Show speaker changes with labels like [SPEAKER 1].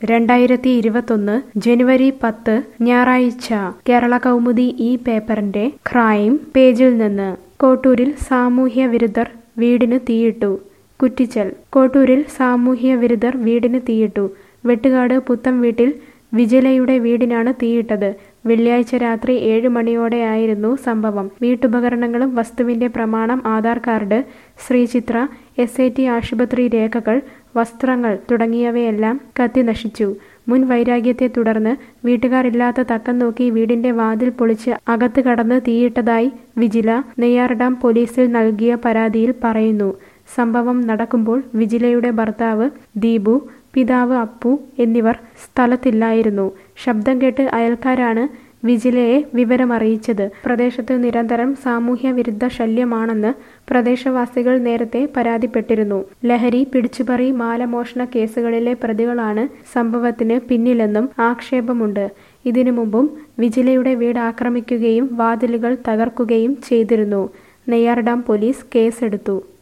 [SPEAKER 1] 2021 ജനുവരി 10 ഞായറാഴ്ച കേരള കൗമുദി ഈ പേപ്പറിന്റെ ക്രൈം പേജിൽ നിന്ന് കോട്ടൂരിൽ സാമൂഹ്യ വിരുദ്ധർ വീടിന് തീയിട്ടു. കുറ്റിച്ചൽ. കോട്ടൂരിൽ സാമൂഹ്യ വിരുദ്ധർ വീടിന് തീയിട്ടു. വെട്ടുകാട് പുത്തം വീട്ടിൽ വിജിലയുടെ വീടിനാണ് തീയിട്ടത്. വെള്ളിയാഴ്ച രാത്രി 7 മണിയോടെയായിരുന്നു സംഭവം. വീട്ടുപകരണങ്ങളും വസ്തുവിന്റെ പ്രമാണം, ആധാർ കാർഡ്, ശ്രീചിത്ര, SAT ആശുപത്രി രേഖകൾ, വസ്ത്രങ്ങൾ തുടങ്ങിയവയെല്ലാം കത്തി നശിച്ചു. മുൻ വൈരാഗ്യത്തെ തുടർന്ന് വീട്ടുകാരില്ലാത്ത തക്കം നോക്കി വീടിന്റെ വാതിൽ പൊളിച്ച് അകത്ത് കടന്ന് തീയിട്ടതായി വിജില നെയ്യാർഡാം പോലീസിൽ നൽകിയ പരാതിയിൽ പറയുന്നു. സംഭവം നടക്കുമ്പോൾ വിജിലയുടെ ഭർത്താവ് ദീപു, പിതാവ് അപ്പു എന്നിവർ സ്ഥലത്തില്ലായിരുന്നു. ശബ്ദം കേട്ട് അയൽക്കാരാണ് വിജിലയെ വിവരമറിയിച്ചത്. പ്രദേശത്ത് നിരന്തരം സാമൂഹ്യ വിരുദ്ധ ശല്യമാണെന്ന് പ്രദേശവാസികൾ നേരത്തെ പരാതിപ്പെട്ടിരുന്നു. ലഹരി, പിടിച്ചുപറി, മാലമോഷണ കേസുകളിലെ പ്രതികളാണ് സംഭവത്തിന് പിന്നിലെന്നും ആക്ഷേപമുണ്ട്. ഇതിനു മുമ്പും വിജിലയുടെ വീട് ആക്രമിക്കുകയും വാതിലുകൾ തകർക്കുകയും ചെയ്തിരുന്നു. നെയ്യാർഡാം പോലീസ് കേസെടുത്തു.